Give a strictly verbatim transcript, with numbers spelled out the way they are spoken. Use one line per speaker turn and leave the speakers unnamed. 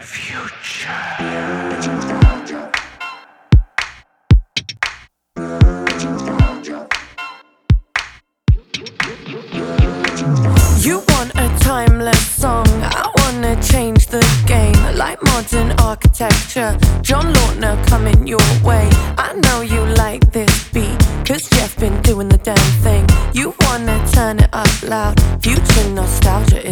You want a timeless song, I wanna change the game. Like modern architecture, John Lautner coming your way. I know you like this beat, cause Jeff been doing the damn thing. You wanna turn it up loud, future nostalgia